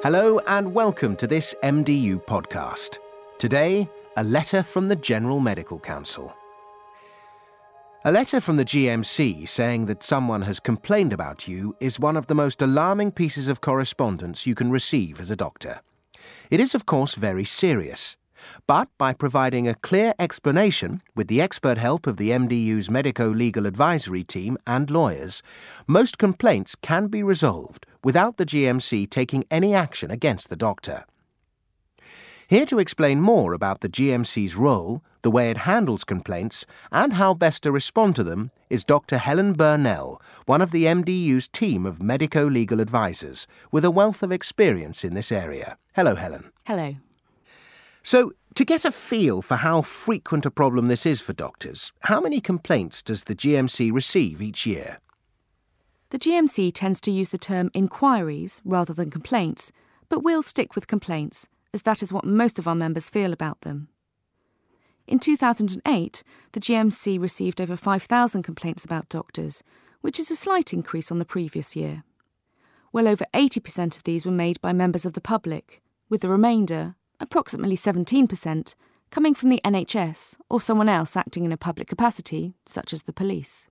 Hello and welcome to this MDU podcast. Today, a letter from the General Medical Council. A letter from the GMC saying that someone has complained about you is one of the most alarming pieces of correspondence you can receive as a doctor. It is, of course, very serious. But by providing a clear explanation, with the expert help of the MDU's medico-legal advisory team and lawyers, most complaints can be resolved without the GMC taking any action against the doctor. Here to explain more about the GMC's role, the way it handles complaints, and how best to respond to them is Dr. Helen Burnell, one of the MDU's team of medico-legal advisors, with a wealth of experience in this area. Hello, Helen. Hello. So, to get a feel for how frequent a problem this is for doctors, how many complaints does the GMC receive each year? The GMC tends to use the term inquiries rather than complaints, but we'll stick with complaints, as that is what most of our members feel about them. In 2008, the GMC received over 5,000 complaints about doctors, which is a slight increase on the previous year. Well over 80% of these were made by members of the public, with the remainder, approximately 17%, coming from the NHS or someone else acting in a public capacity, such as the police.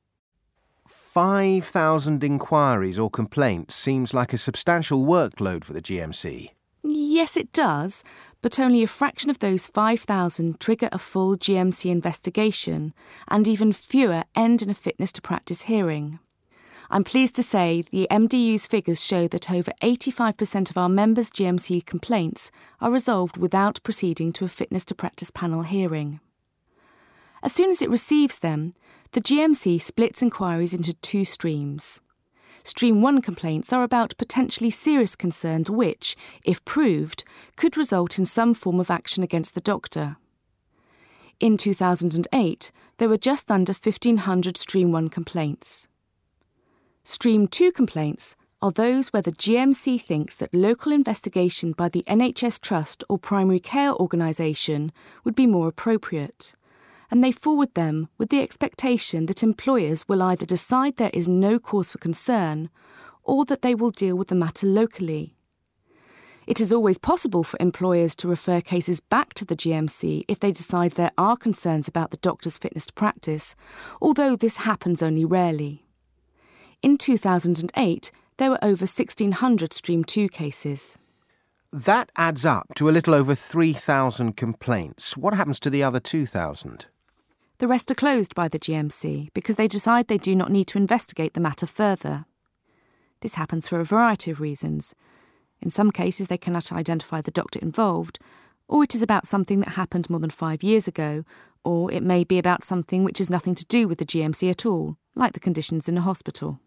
5,000 inquiries or complaints seems like a substantial workload for the GMC. Yes, it does, but only a fraction of those 5,000 trigger a full GMC investigation, and even fewer end in a fitness to practice hearing. I'm pleased to say the MDU's figures show that over 85% of our members' GMC complaints are resolved without proceeding to a fitness to practice panel hearing. As soon as it receives them, the GMC splits inquiries into two streams. Stream 1 complaints are about potentially serious concerns which, if proved, could result in some form of action against the doctor. In 2008, there were just under 1,500 Stream 1 complaints. Stream 2 complaints are those where the GMC thinks that local investigation by the NHS Trust or primary care organisation would be more appropriate, and they forward them with the expectation that employers will either decide there is no cause for concern or that they will deal with the matter locally. It is always possible for employers to refer cases back to the GMC if they decide there are concerns about the doctor's fitness to practice, although this happens only rarely. In 2008, there were over 1,600 Stream 2 cases. That adds up to a little over 3,000 complaints. What happens to the other 2,000? The rest are closed by the GMC because they decide they do not need to investigate the matter further. This happens for a variety of reasons. In some cases, they cannot identify the doctor involved, or it is about something that happened more than 5 years ago, or it may be about something which has nothing to do with the GMC at all, like the conditions in a hospital.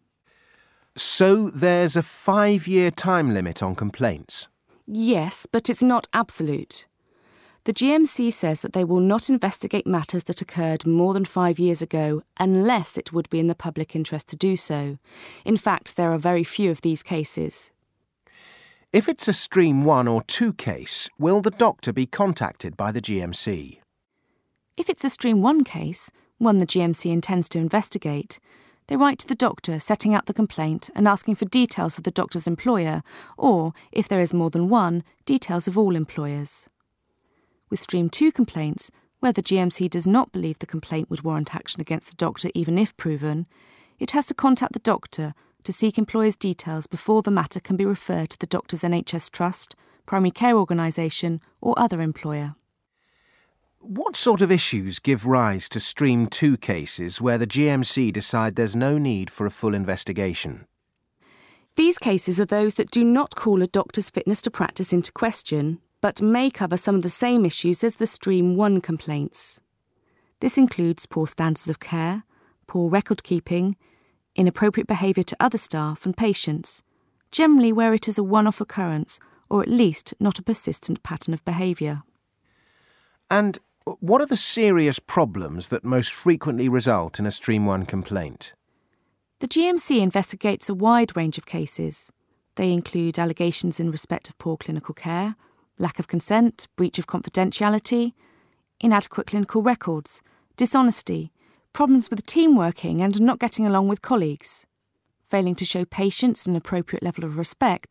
So there's a 5-year time limit on complaints? Yes, but it's not absolute. The GMC says that they will not investigate matters that occurred more than 5 years ago unless it would be in the public interest to do so. In fact, there are very few of these cases. If it's a Stream 1 or 2 case, will the doctor be contacted by the GMC? If it's a Stream 1 case, one the GMC intends to investigate, they write to the doctor setting out the complaint and asking for details of the doctor's employer, or, if there is more than one, details of all employers. With Stream 2 complaints, where the GMC does not believe the complaint would warrant action against the doctor even if proven, it has to contact the doctor to seek employers' details before the matter can be referred to the doctor's NHS Trust, primary care organisation or other employer. What sort of issues give rise to Stream 2 cases where the GMC decide there's no need for a full investigation? These cases are those that do not call a doctor's fitness to practice into question, but may cover some of the same issues as the Stream 1 complaints. This includes poor standards of care, poor record keeping, inappropriate behaviour to other staff and patients, generally where it is a one-off occurrence or at least not a persistent pattern of behaviour. And what are the serious problems that most frequently result in a Stream 1 complaint? The GMC investigates a wide range of cases. They include allegations in respect of poor clinical care, lack of consent, breach of confidentiality, inadequate clinical records, dishonesty, problems with team working and not getting along with colleagues, failing to show patients an appropriate level of respect,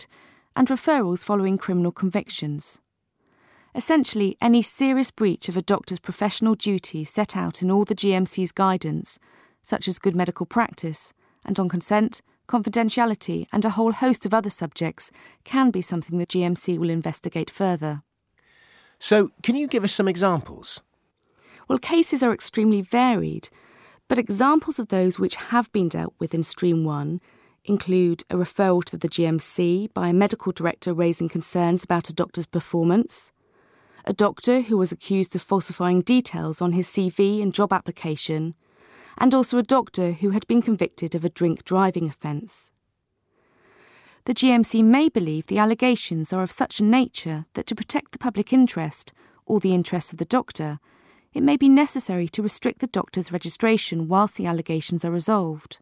and referrals following criminal convictions. Essentially, any serious breach of a doctor's professional duties set out in all the GMC's guidance, such as good medical practice, and on consent, confidentiality, and a whole host of other subjects, can be something the GMC will investigate further. So, can you give us some examples? Well, cases are extremely varied, but examples of those which have been dealt with in Stream 1 include a referral to the GMC by a medical director raising concerns about a doctor's performance, a doctor who was accused of falsifying details on his CV and job application, and also a doctor who had been convicted of a drink driving offence. The GMC may believe the allegations are of such a nature that to protect the public interest, or the interest of the doctor, it may be necessary to restrict the doctor's registration whilst the allegations are resolved.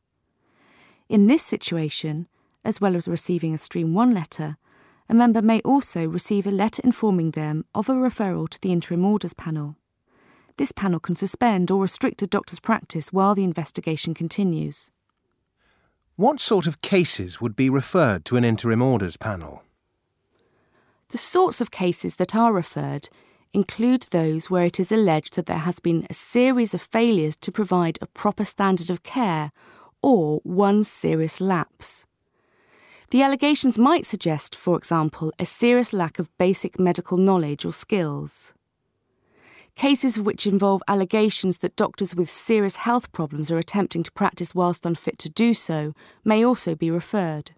In this situation, as well as receiving a Stream 1 letter, a member may also receive a letter informing them of a referral to the Interim Orders Panel. This panel can suspend or restrict a doctor's practice while the investigation continues. What sort of cases would be referred to an Interim Orders Panel? The sorts of cases that are referred include those where it is alleged that there has been a series of failures to provide a proper standard of care or one serious lapse. The allegations might suggest, for example, a serious lack of basic medical knowledge or skills. Cases which involve allegations that doctors with serious health problems are attempting to practice whilst unfit to do so may also be referred.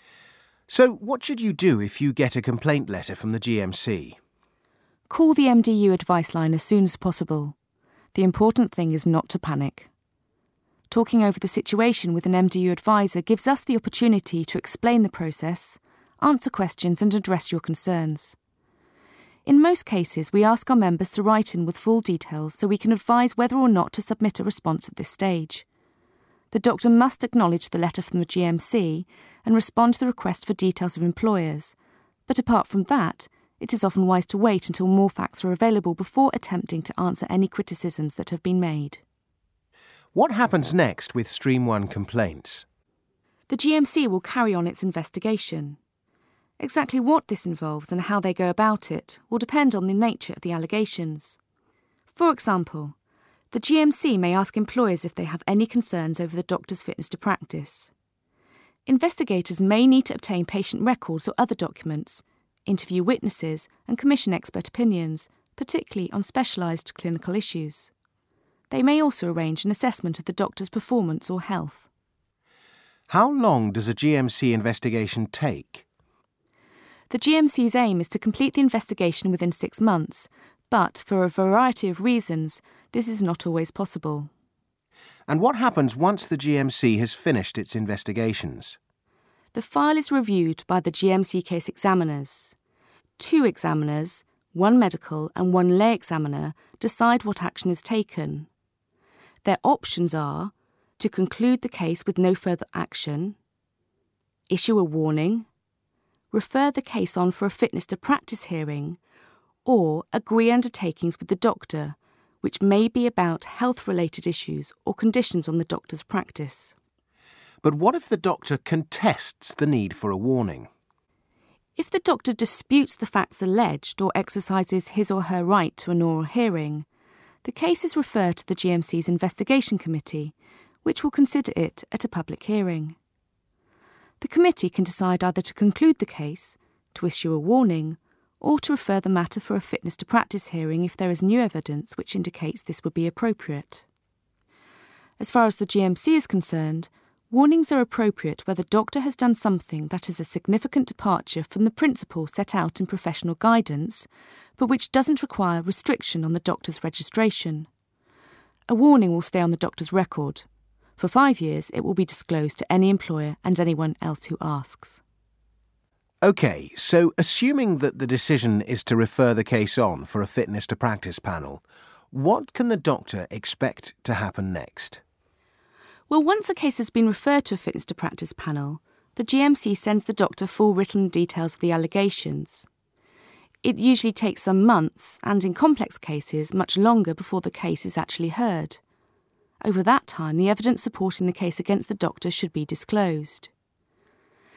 So, what should you do if you get a complaint letter from the GMC? Call the MDU advice line as soon as possible. The important thing is not to panic. Talking over the situation with an MDU advisor gives us the opportunity to explain the process, answer questions and address your concerns. In most cases, we ask our members to write in with full details so we can advise whether or not to submit a response at this stage. The doctor must acknowledge the letter from the GMC and respond to the request for details of employers, but apart from that, it is often wise to wait until more facts are available before attempting to answer any criticisms that have been made. What happens next with Stream 1 complaints? The GMC will carry on its investigation. Exactly what this involves and how they go about it will depend on the nature of the allegations. For example, the GMC may ask employers if they have any concerns over the doctor's fitness to practice. Investigators may need to obtain patient records or other documents, interview witnesses and commission expert opinions, particularly on specialised clinical issues. They may also arrange an assessment of the doctor's performance or health. How long does a GMC investigation take? The GMC's aim is to complete the investigation within 6 months, but for a variety of reasons, this is not always possible. And what happens once the GMC has finished its investigations? The file is reviewed by the GMC case examiners. 2 examiners, 1 medical and 1 lay examiner, decide what action is taken. Their options are to conclude the case with no further action, issue a warning, refer the case on for a fitness to practice hearing, or agree undertakings with the doctor, which may be about health-related issues or conditions on the doctor's practice. But what if the doctor contests the need for a warning? If the doctor disputes the facts alleged or exercises his or her right to an oral hearing, the case is referred to the GMC's investigation committee, which will consider it at a public hearing. The committee can decide either to conclude the case, to issue a warning, or to refer the matter for a fitness to practice hearing if there is new evidence which indicates this would be appropriate. As far as the GMC is concerned, warnings are appropriate where the doctor has done something that is a significant departure from the principles set out in professional guidance, but which doesn't require restriction on the doctor's registration. A warning will stay on the doctor's record. For 5 years, it will be disclosed to any employer and anyone else who asks. OK, so assuming that the decision is to refer the case on for a fitness to practice panel, what can the doctor expect to happen next? Well, once a case has been referred to a fitness to practice panel, the GMC sends the doctor full written details of the allegations. It usually takes some months, and in complex cases, much longer before the case is actually heard. Over that time, the evidence supporting the case against the doctor should be disclosed.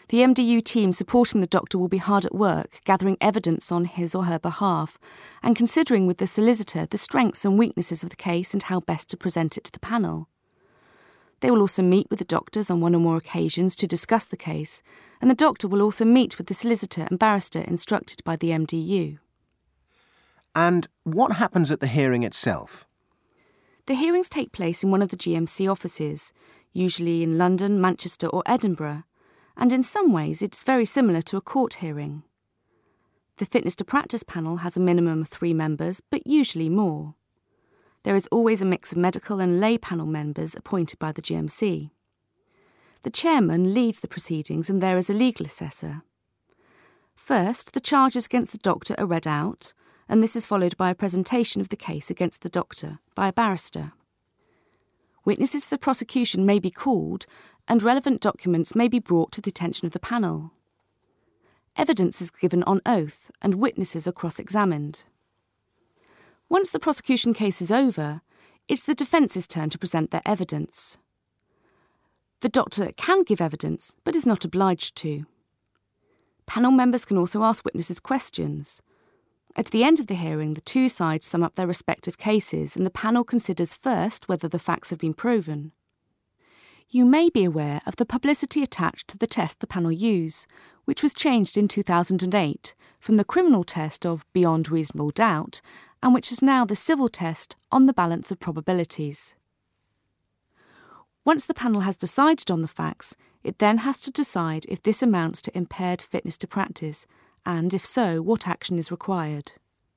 The MDU team supporting the doctor will be hard at work, gathering evidence on his or her behalf, and considering with the solicitor the strengths and weaknesses of the case and how best to present it to the panel. They will also meet with the doctors on one or more occasions to discuss the case, and the doctor will also meet with the solicitor and barrister instructed by the MDU. And what happens at the hearing itself? The hearings take place in one of the GMC offices, usually in London, Manchester or Edinburgh, and in some ways it's very similar to a court hearing. The Fitness to Practice panel has a minimum of 3 members, but usually more. There is always a mix of medical and lay panel members appointed by the GMC. The chairman leads the proceedings and there is a legal assessor. First, the charges against the doctor are read out, and this is followed by a presentation of the case against the doctor by a barrister. Witnesses to the prosecution may be called, and relevant documents may be brought to the attention of the panel. Evidence is given on oath, and witnesses are cross-examined. Once the prosecution case is over, it's the defence's turn to present their evidence. The doctor can give evidence, but is not obliged to. Panel members can also ask witnesses questions. At the end of the hearing, the 2 sides sum up their respective cases and the panel considers first whether the facts have been proven. You may be aware of the publicity attached to the test the panel use, which was changed in 2008 from the criminal test of beyond reasonable doubt and which is now the civil test on the balance of probabilities. Once the panel has decided on the facts, it then has to decide if this amounts to impaired fitness to practice, and if so, what action is required.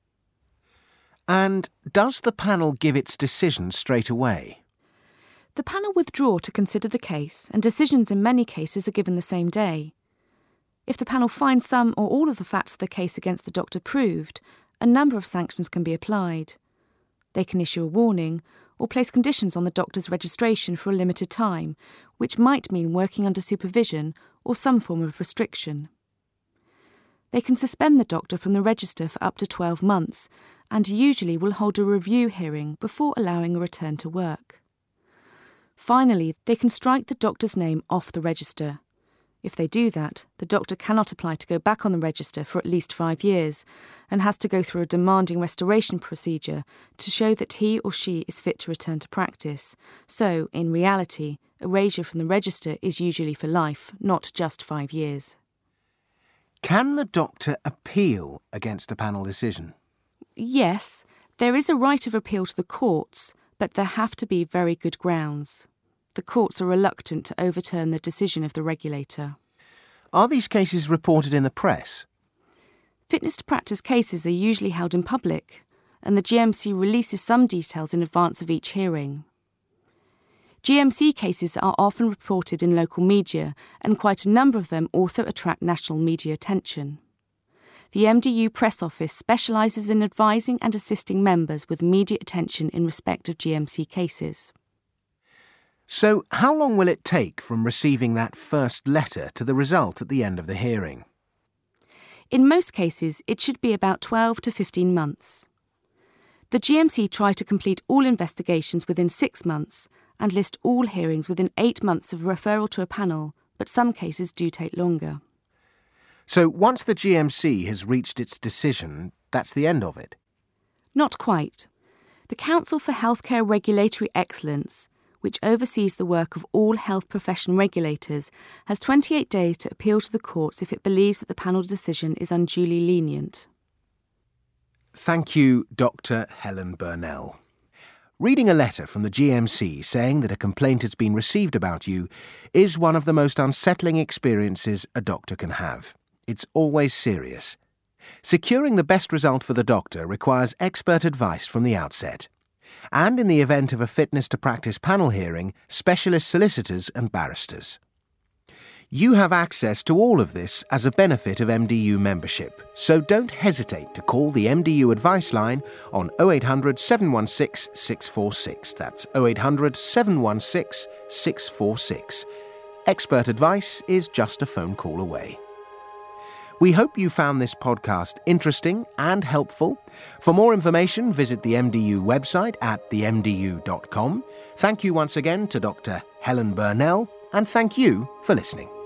And does the panel give its decision straight away? The panel withdraw to consider the case, and decisions in many cases are given the same day. If the panel finds some or all of the facts of the case against the doctor proved, a number of sanctions can be applied. They can issue a warning, or place conditions on the doctor's registration for a limited time, which might mean working under supervision or some form of restriction. They can suspend the doctor from the register for up to 12 months and usually will hold a review hearing before allowing a return to work. Finally, they can strike the doctor's name off the register. If they do that, the doctor cannot apply to go back on the register for at least 5 years and has to go through a demanding restoration procedure to show that he or she is fit to return to practice. So, in reality, erasure from the register is usually for life, not just 5 years. Can the doctor appeal against a panel decision? Yes, there is a right of appeal to the courts, but there have to be very good grounds. The courts are reluctant to overturn the decision of the regulator. Are these cases reported in the press? Fitness to practice cases are usually held in public, and the GMC releases some details in advance of each hearing. GMC cases are often reported in local media, and quite a number of them also attract national media attention. The MDU Press Office specialises in advising and assisting members with media attention in respect of GMC cases. So, how long will it take from receiving that first letter to the result at the end of the hearing? In most cases, it should be about 12 to 15 months. The GMC try to complete all investigations within 6 months and list all hearings within 8 months of referral to a panel, but some cases do take longer. So once the GMC has reached its decision, that's the end of it? Not quite. The Council for Healthcare Regulatory Excellence, which oversees the work of all health profession regulators, has 28 days to appeal to the courts if it believes that the panel decision is unduly lenient. Thank you, Dr. Helen Burnell. Reading a letter from the GMC saying that a complaint has been received about you is one of the most unsettling experiences a doctor can have. It's always serious. Securing the best result for the doctor requires expert advice from the outset. And in the event of a fitness to practice panel hearing, specialist solicitors and barristers. You have access to all of this as a benefit of MDU membership, so don't hesitate to call the MDU advice line on 0800 716 646. That's 0800 716 646. Expert advice is just a phone call away. We hope you found this podcast interesting and helpful. For more information, visit the MDU website at themdu.com. Thank you once again to Dr. Helen Burnell, and thank you for listening.